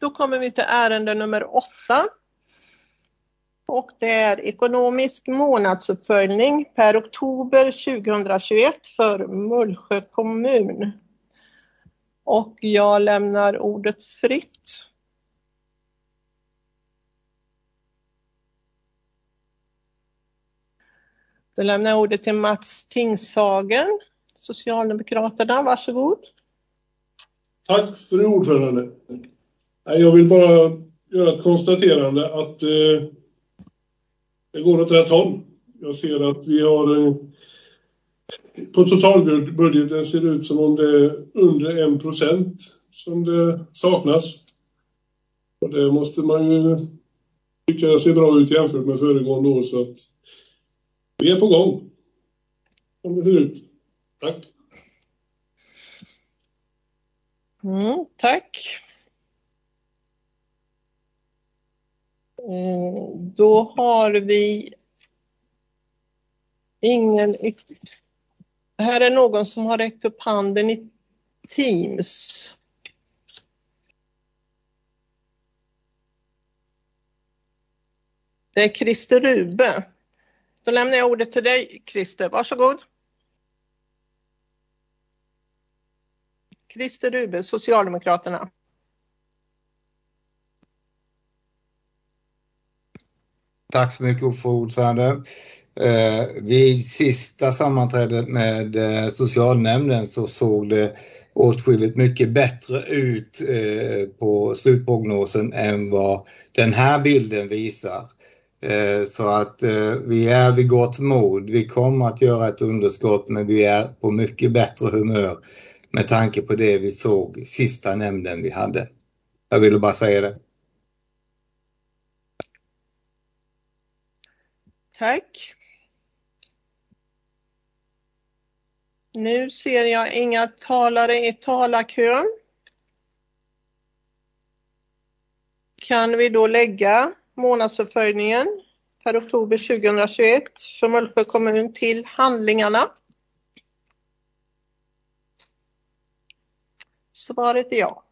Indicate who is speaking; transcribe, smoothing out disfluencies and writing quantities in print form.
Speaker 1: Då kommer vi till ärende nummer 8. Och det är ekonomisk månadsuppföljning per oktober 2021 för Mullsjö kommun. Och jag lämnar ordet fritt. Då lämnar jag ordet till Mats Tingshagen, Socialdemokraterna. Varsågod.
Speaker 2: Tack för ordförande. Jag vill bara göra ett konstaterande att det går åt rätt håll. Jag ser att vi har på totalbudgeten ser det ut som om det är under 1% som det saknas. Och det måste man ju tycka ser bra ut jämfört med föregående år, så att vi är på gång. Som det ser ut. Tack.
Speaker 1: Tack. Då har vi ingen. Här är någon som har räckt upp handen i Teams. Det är Christer Rube. Då lämnar jag ordet till dig, Christer. Varsågod. Christer Rube, Socialdemokraterna.
Speaker 3: Tack så mycket för ordförande. Vid sista sammanträdet med socialnämnden så såg det åtskilligt mycket bättre ut på slutprognosen än vad den här bilden visar. Så att vi är vid gott mod. Vi kommer att göra ett underskott, men vi är på mycket bättre humör med tanke på det vi såg sista nämnden vi hade. Jag ville bara säga det.
Speaker 1: Tack. Nu ser jag inga talare i talarkön. Kan vi då lägga månadsuppföljningen per oktober 2021 för Mullsjö kommun till handlingarna? Svaret är ja.